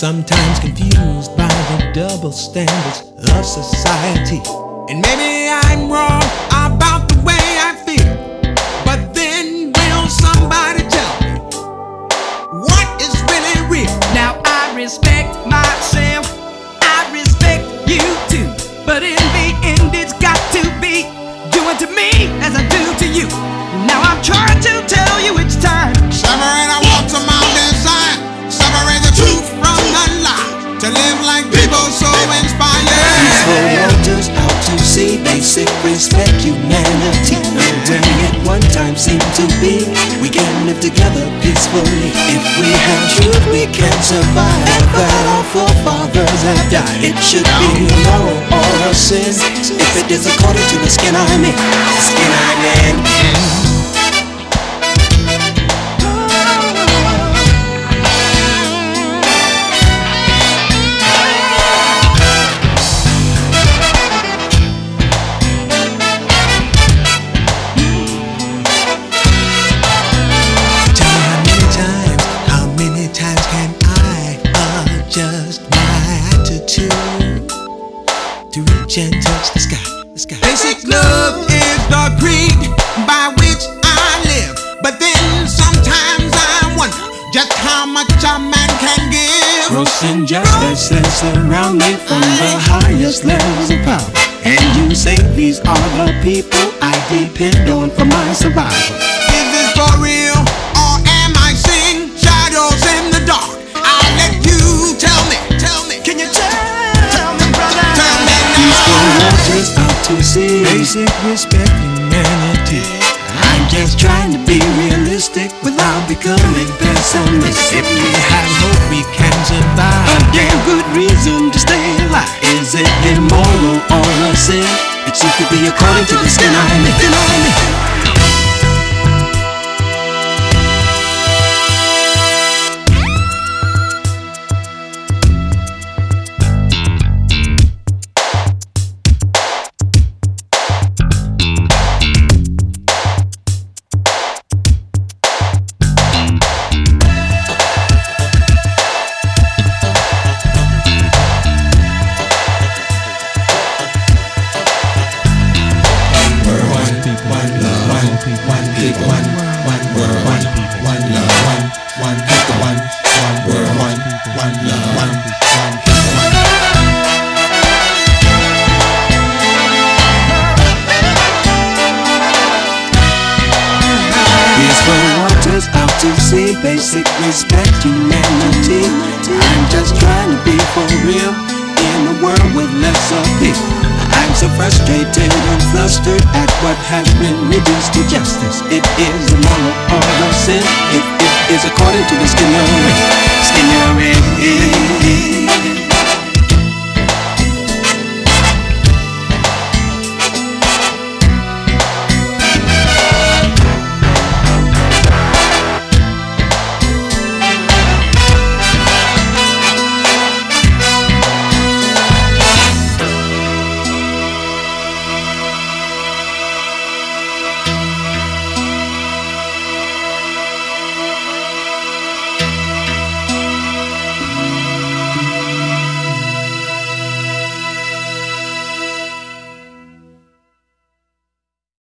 sometimes confused by the double standards of society. And maybe I'm wrong about the way I feel, but then will somebody tell me what is really real? Now I respect myself, I respect you too, but in the end it's got to be doing to me as I do to you. Now I'm trying to tell you it's time. Separate our walks of Mount Zion. Separate the truth from the lie. To live like people so inspired. Peaceful waters out to sea, basic respect, humanity. Knowing at one time seemed to be, we can live together peacefully. If we have truth, we can survive. That our forefathers have died. It should be a moral or a sin. If it is according to the skin I'm in, skin I'm in. And touch the sky. Basic love is the creed by which I live. But then sometimes I wonder just how much a man can give. Gross injustices surround me from the highest levels of power. And you say these are the people I depend on for my survival. Is this for real or am I seeing shadows in the dark? I'll let you tell me. Can you tell me, brother? Tell me now. Peaceful waters out to sea, basic respect, humanity. I'm just trying to be realistic without becoming pessimistic. If we have hope, we can survive. A damn good reason to stay alive. Is it immoral or a sin? It seems to be according to the skin I'm in. Basic respect, humanity. I'm just trying to be for real in a world with less of people. I'm so frustrated and flustered at what has been reduced to justice. It is a moral or a sin. It is according to the skin you're in. Skin you're in.